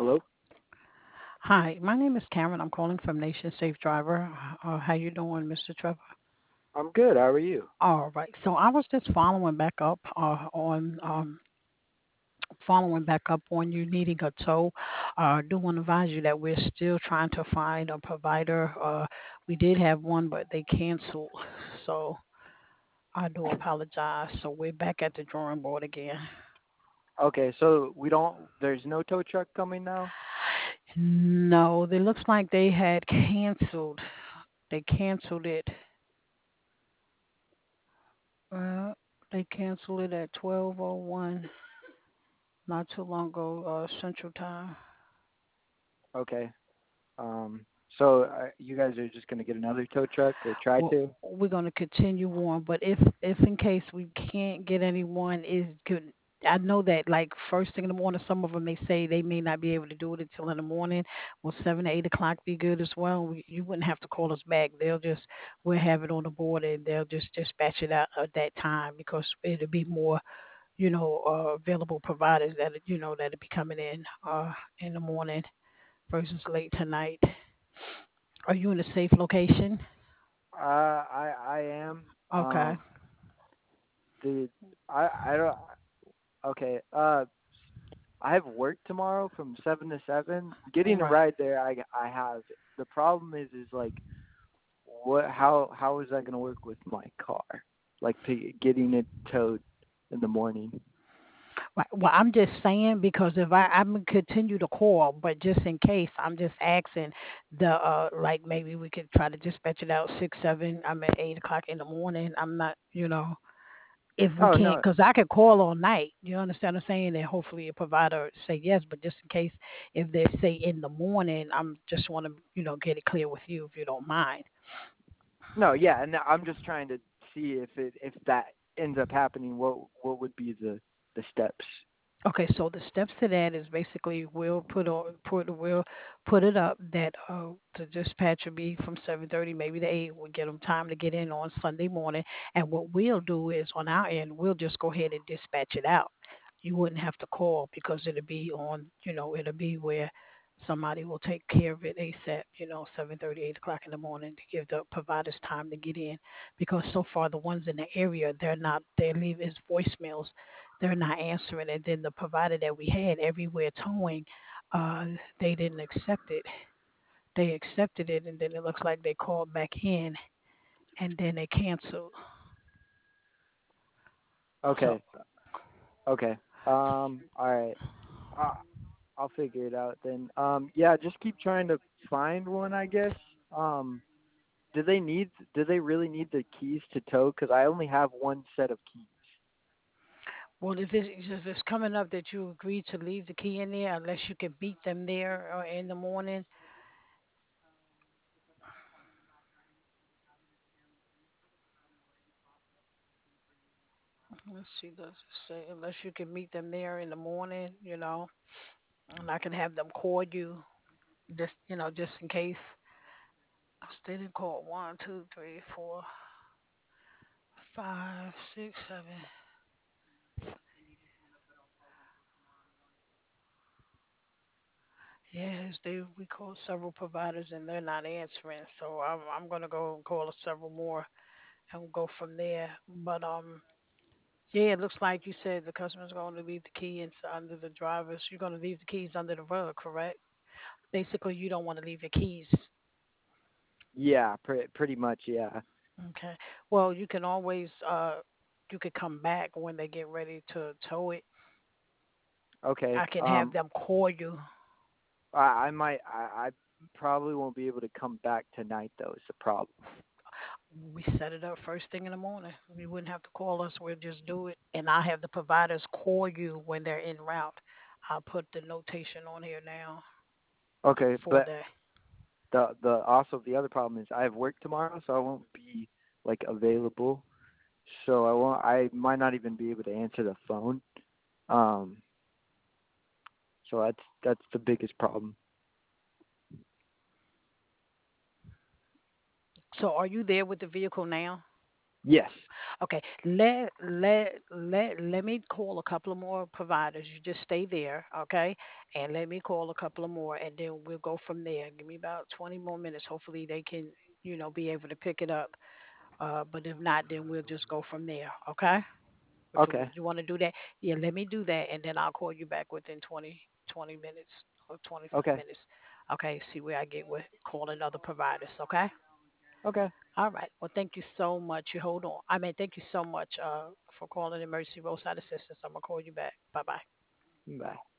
Hello. Hi, my name is Karen. I'm calling from Nation Safe Driver. How you doing, Mr. Trevor? I'm good. How are you? All right. So I was just following back up on you needing a tow. Do want to advise you that we're still trying to find a provider. We did have one, but they canceled. So I do apologize. So we're back at the drawing board again. Okay, so we don't. There's no tow truck coming now. No, it looks like they had canceled. They canceled it. Uh, they canceled it at 12:01 not too long ago, Central Time. Okay. Um. So you guys are just gonna get another tow truck or try Well, to? we're going to continue on, but if in case we can't get anyone, is good. I know that like first thing in the morning, some of them may say they may not be able to do it until in the morning. Will 7 to 8 o'clock be good as well? You wouldn't have to call us back. We'll have it on the board and they'll just dispatch it out at that time because it'll be more available providers that that'll be coming in the morning versus late tonight. Are you in a safe location? I am. Okay. The I don't. Okay. I have work tomorrow from 7 to 7. Getting a Right. ride there, I have. The problem is like what? How is that gonna work with my car? Like getting it towed in the morning. Right. Well, I'm just saying because if I'm gonna continue to call, but just in case, I'm just asking the like maybe we could try to dispatch it out 6, 7. I'm at 8 o'clock in the morning. I'm not, if we Oh can't, no. because I could call all night. You understand what I'm saying? And hopefully a provider say yes. But just in case, if they say in the morning, I'm just want to get it clear with you if you don't mind. No, yeah, and I'm just trying to see if that ends up happening, what would be the steps? Okay, so the steps to that is basically we'll put it up that the dispatch will be from 7:30 maybe to 8. We'll get them time to get in on Sunday morning, and what we'll do is on our end we'll just go ahead and dispatch it out. You wouldn't have to call because it'll be where somebody will take care of it ASAP. 7:30, 8 o'clock in the morning to give the providers time to get in because so far the ones in the area they leave as voicemails, they're not answering. And then the provider that we had everywhere towing, uh, they didn't accept it. They accepted it, and then it looks like they called back in, and then they canceled. So, Okay, okay. All right. Uh, I'll figure it out then. Yeah, just keep trying to find one, I guess. Um, do they really need the keys to tow? Because I only have one set of keys. well, if it's coming up that you agreed to leave the key in there, unless you can beat them there in the morning. Let's see, does it say unless you can meet them there in the morning, and I can have them call you, just in case. They didn't call 1, 2, 3, 4, 5, 6, 7. Yes, we called several providers and they're not answering. So I'm gonna go and call several more and we'll go from there. But yeah, it looks like you said the customer's going to leave the key under the driver's. You're going to leave the keys under the rug, correct? Basically, you don't want to leave your keys. Yeah, pretty much. Yeah. Okay. Well, you can always you could come back when they get ready to tow it. Okay. I can have them call you. I might. I probably won't be able to come back tonight though. Is the problem? We set it up first thing in the morning. You wouldn't have to call us. We'll just do it. And I have the providers call you when they're en route. I'll put the notation on here now Okay, for but that. the other problem is I have work tomorrow, so I won't be like available. So I might not even be able to answer the phone. Um, so that's the biggest problem. So are you there with the vehicle now? Yes. Okay, let me call a couple of more providers. You just stay there, okay? And let me call a couple of more, and then we'll go from there. Give me about 20 more minutes. Hopefully, they can, be able to pick it up. But if not, then we'll just go from there, okay? But Okay. you want to do that? Yeah, let me do that, and then I'll call you back within 20 minutes or 25 Okay. minutes. Okay, see where I get with calling other providers, okay? Okay. All right. Well, thank you so much. You hold on. I mean, thank you so much for calling Emergency Roadside Assistance. I'm gonna call you back. Bye bye. Bye.